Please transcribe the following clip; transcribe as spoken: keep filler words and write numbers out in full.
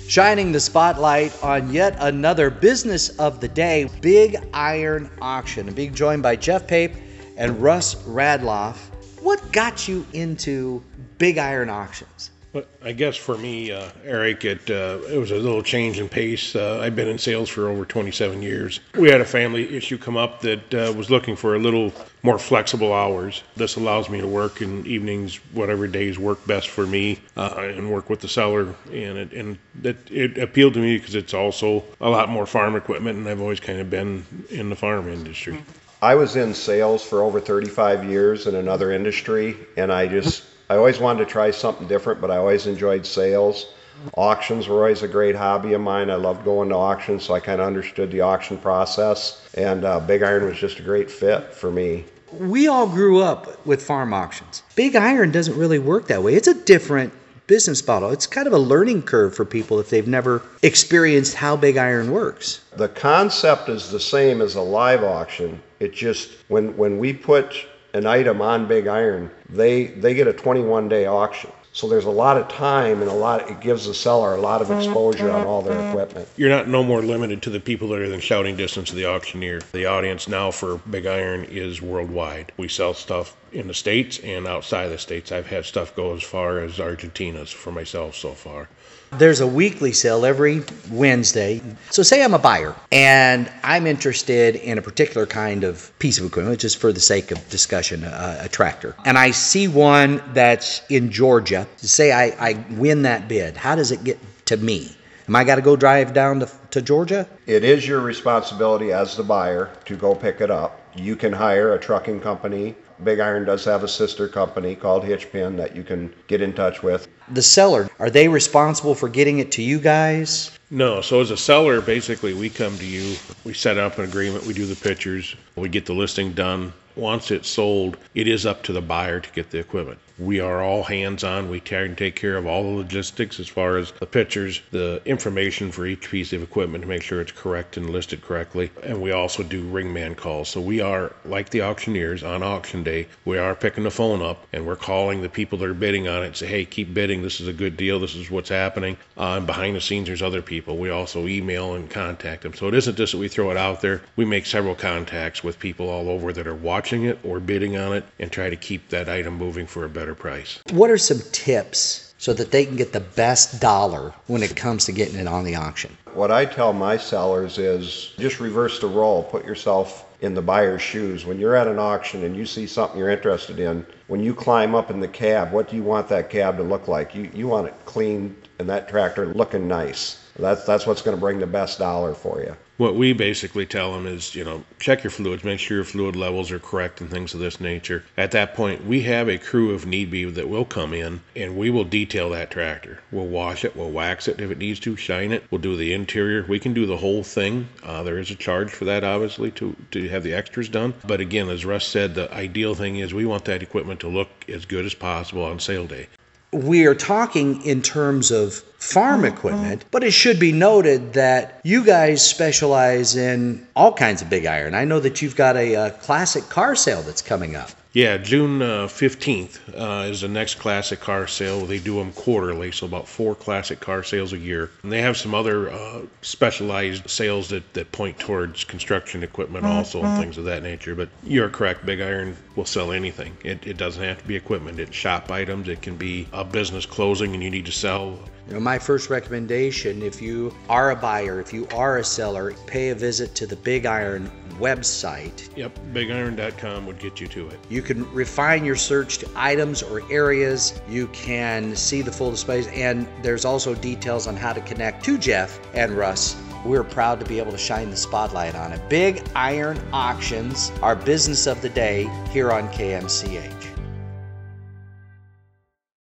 shining the spotlight on yet another business of the day, Big Iron Auction. And being joined by Jeff Pape and Russ Radloff. What got you into Big Iron Auctions? Well, I guess for me, uh, Eric, it uh, it was a little change in pace. Uh, I've been in sales for over twenty-seven years. We had a family issue come up that uh, was looking for a little more flexible hours. This allows me to work in evenings, whatever days work best for me, uh, and work with the seller. And it and that it appealed to me because it's also a lot more farm equipment, and I've always kind of been in the farm industry. I was in sales for over thirty-five years in another industry, and I just I always wanted to try something different, but I always enjoyed sales. Auctions were always a great hobby of mine. I loved going to auctions, so I kind of understood the auction process, and uh, Big Iron was just a great fit for me. We all grew up with farm auctions. Big Iron doesn't really work that way. It's a different business model. It's kind of a learning curve for people if they've never experienced how Big Iron works. The concept is the same as a live auction. It just, when when we put an item on Big Iron, they they get a twenty-one day auction. So there's a lot of time and a lot, it gives the seller a lot of exposure on all their equipment. You're not no more limited to the people that are in shouting distance of the auctioneer. The audience now for Big Iron is worldwide. We sell stuff in the States and outside the States. I've had stuff go as far as Argentina's for myself so far. There's a weekly sale every Wednesday. So say I'm a buyer and I'm interested in a particular kind of piece of equipment, just for the sake of discussion, a, a tractor. And I see one that's in Georgia. Say I, I win that bid. How does it get to me? Am I got to go drive down to, to Georgia? It is your responsibility as the buyer to go pick it up. You can hire a trucking company. Big Iron does have a sister company called Hitchpin that you can get in touch with. The seller, are they responsible for getting it to you guys? No, so as a seller, basically we come to you, we set up an agreement, we do the pictures, we get the listing done. Once it's sold, it is up to the buyer to get the equipment. We are all hands-on. We try and take care of all the logistics as far as the pictures, the information for each piece of equipment to make sure it's correct and listed correctly. And we also do ringman calls. So we are, like the auctioneers, on auction day, we are picking the phone up and we're calling the people that are bidding on it and say, hey, keep bidding. This is a good deal. This is what's happening. Uh, and behind the scenes, there's other people. We also email and contact them. So it isn't just that we throw it out there. We make several contacts with people all over that are watching it or bidding on it and try to keep that item moving for a better price. What are some tips so that they can get the best dollar when it comes to getting it on the auction? What I tell my sellers is just reverse the role. Put yourself in the buyer's shoes. When you're at an auction and you see something you're interested in, when you climb up in the cab, what do you want that cab to look like? You you want it clean and that tractor looking nice. That's that's what's going to bring the best dollar for you. What we basically tell them is, you know, check your fluids, make sure your fluid levels are correct and things of this nature. At that point, we have a crew if need be that will come in and we will detail that tractor. We'll wash it, we'll wax it if it needs to, shine it. We'll do the interior. We can do the whole thing. Uh, there is a charge for that, obviously, to, to have the extras done. But again, as Russ said, the ideal thing is we want that equipment to look as good as possible on sale day. We are talking in terms of farm equipment, but it should be noted that you guys specialize in all kinds of Big Iron. I know that you've got a, a classic car sale that's coming up. Yeah, June uh, fifteenth uh, is the next classic car sale. They do them quarterly, so about four classic car sales a year. And they have some other uh, specialized sales that, that point towards construction equipment also and things of that nature. But you're correct, Big Iron will sell anything. It, it doesn't have to be equipment. It's shop items. It can be a business closing and you need to sell. You know, my first recommendation, if you are a buyer, if you are a seller, pay a visit to the Big Iron website. Yep, big iron dot com would get you to it. You can refine your search to items or areas. You can see the full displays, and there's also details on how to connect to Jeff and Russ. We're proud to be able to shine the spotlight on it. Big Iron Auctions, our business of the day here on K M C H.